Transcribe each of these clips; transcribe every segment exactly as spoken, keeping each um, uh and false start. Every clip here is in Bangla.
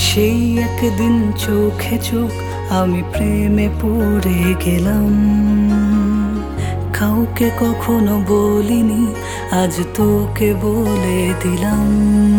সেই একদিন চোখে চোখ আমি প্রেমে পড়ে গেলাম, কাউকে কখনো বলিনি, আজ তোকে বলে দিলাম।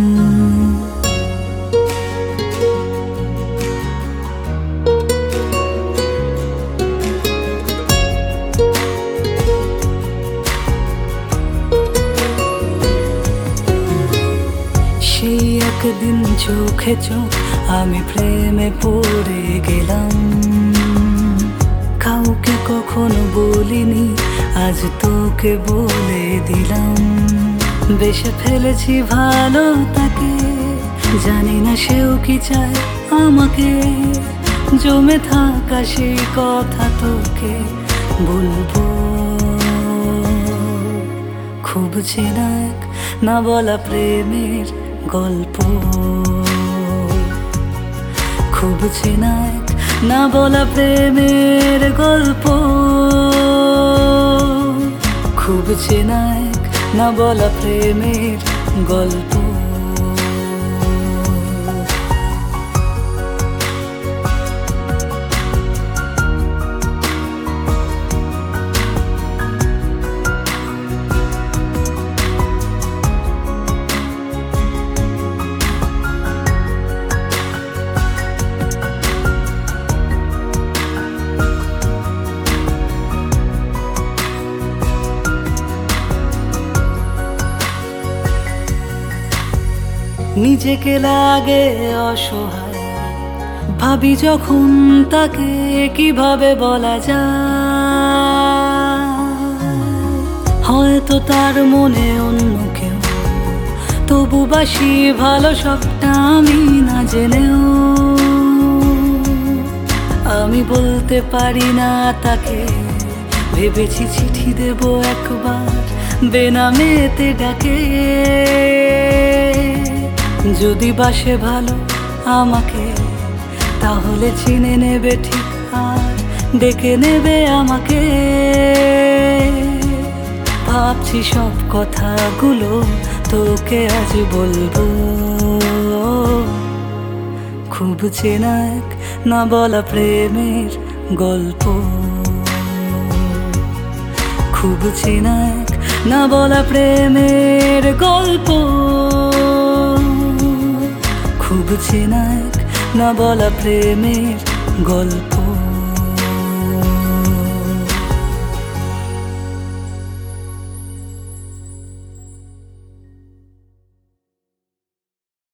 সেই একদিন চোখে চোখ আমি প্রেমে পড়ে গেলাম, কাউকে কখনো বলিনি, আজ তোকে বলে দিলাম। বেশে ফেলেছি ভালো তাকে, জানি না সেও কি চায় আমাকে, জমে থাকা সেই কথা তোকে বলবো। খুব চেনা এক না বলা প্রেমের গল্প, খুব চেনা এক না বলা প্রেমের গল্প, খুব চেনা এক না বলা প্রেমের গল্প। নিজেকে লাগে অসহায়, ভাবি যখন তাকে কিভাবে বলা যায়। হয়তো তার মনে অন্য কেউ, তবু বাসি ভালো সবটা আমি না জেনেও। আমি বলতে পারি না তাকে, ভেবেছি চিঠি দেব একবার বেনামেতে ডাকে। যদি বাসে ভালো আমাকে, তাহলে চিনে নেবে ঠিক আর ডেকে নেবে আমাকে। ভাবছি সব কথাগুলো তোকে আজ বলবো, খুব চেনা এক না বলা প্রেমের গল্প, খুব চেনা এক না বলা প্রেমের গল্প, খুব চেনা এক না বলা প্রেমের গল্প।